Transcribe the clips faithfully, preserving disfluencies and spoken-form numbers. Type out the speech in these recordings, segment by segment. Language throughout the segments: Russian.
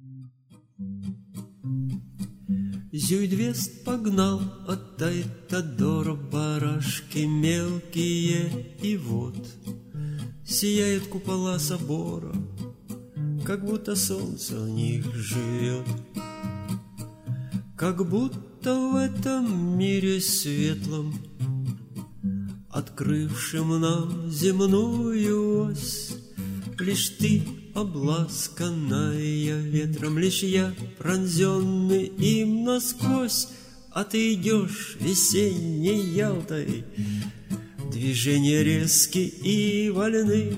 Зюйдвест погнал от Тайтадора барашки мелкие, и вот сияют купола собора, как будто солнце в них живет, как будто в этом мире светлом, открывшим нам земную ось, лишь ты, обласканная ветром, лишь я, пронзенный им насквозь, а ты идешь весенней Ялтой, движения резкие и вольны,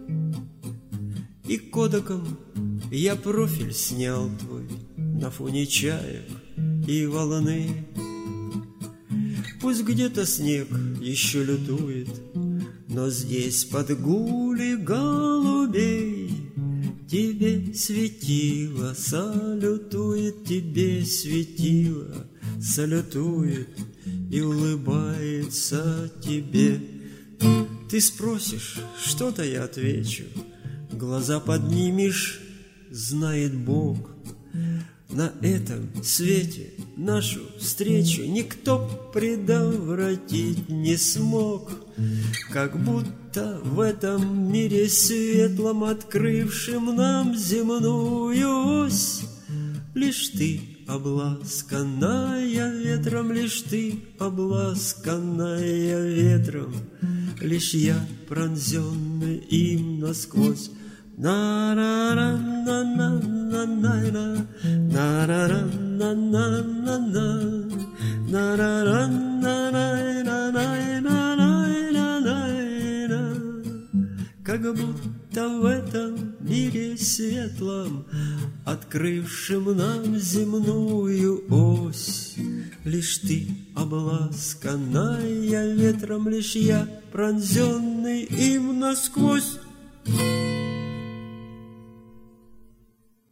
и кодаком я профиль снял твой на фоне чаек и волны. Пусть где-то снег еще лютует, но здесь под гули голубей тебе светило салютует, тебе светило салютует и улыбается тебе. Ты спросишь, что-то я отвечу, глаза поднимешь, знает Бог. На этом свете нашу встречу никто предотвратить не смог, как будто в этом мире светлом, открывшем нам земную ось, лишь ты, обласканная ветром, лишь ты, обласканная ветром, лишь я, пронзенный им насквозь. На-ра-ра-на-на-на-на-на, на-ра-ра-на-на-на-на, на-ра-ра-на-на-на-на-на-на-на. Как будто в этом мире светлом, открывшем нам земную ось, лишь ты, обласканная ветром, лишь я, пронзенный им насквозь.